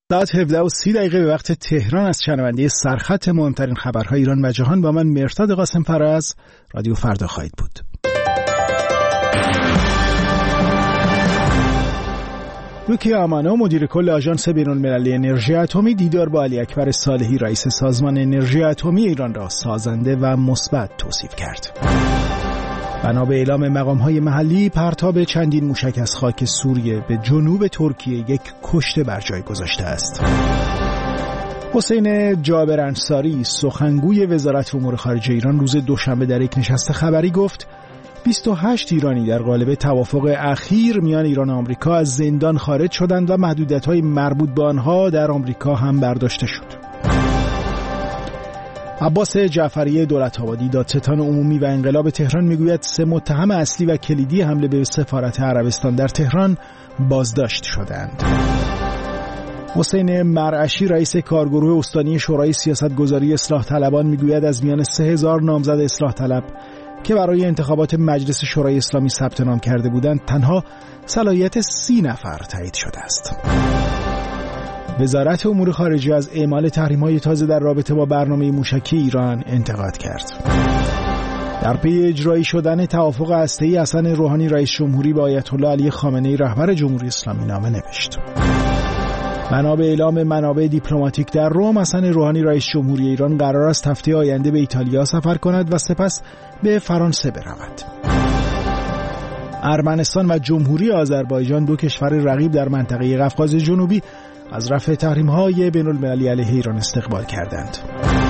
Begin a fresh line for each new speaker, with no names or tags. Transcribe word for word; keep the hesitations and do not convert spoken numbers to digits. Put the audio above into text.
ساعت هفده و سی دقیقه به وقت تهران از شنونده سرخط مهمترین خبرهای ایران و جهان با من مرداد قاسم فراز رادیو فردا خواهید بود. یوکی آمانو مدیر کل آژانس بین‌المللی انرژی اتمی دیدار با علی اکبر صالحی رئیس سازمان انرژی اتمی ایران را سازنده و مثبت توصیف کرد. بنا به اعلام مقام‌های محلی پرتاب چندین موشک از خاک سوریه به جنوب ترکیه یک کشته بر جای گذاشته است. حسین جابر انصاری سخنگوی وزارت امور خارجه ایران روز دوشنبه در یک نشست خبری گفت بیست و هشت ایرانی در قالب توافق اخیر میان ایران و آمریکا از زندان خارج شدند و محدودیت‌های مربوط به آنها در آمریکا هم برداشته شد. عباس جعفری دولت‌آبادی دادستان عمومی و انقلاب تهران میگوید سه متهم اصلی و کلیدی حمله به سفارت عربستان در تهران بازداشت شدند. حسین مرعشی رئیس کارگروه استانی شورای سیاستگذاری اصلاح طلبان میگوید از میان سه هزار نامزد اصلاح طلب که برای انتخابات مجلس شورای اسلامی ثبت نام کرده بودند تنها صلاحیت سی نفر تایید شده است. وزارت امور خارجه از اعمال تحریم‌های تازه در رابطه با برنامه موشکی ایران انتقاد کرد. در پی اجرایی شدن توافق هسته‌ای حسن روحانی رئیس جمهوری با آیت الله علی خامنه‌ای رهبر جمهوری اسلامی نامه نوشت. بنا به اعلام منابع دیپلماتیک در روم، حسن روحانی رئیس جمهوری ایران قرار است هفته آینده به ایتالیا سفر کند و سپس به فرانسه برود. ارمنستان و جمهوری آذربایجان دو کشور رقیب در منطقه قفقاز جنوبی از رفع تحریم‌های بین‌المللی علیه ایران استقبال کردند.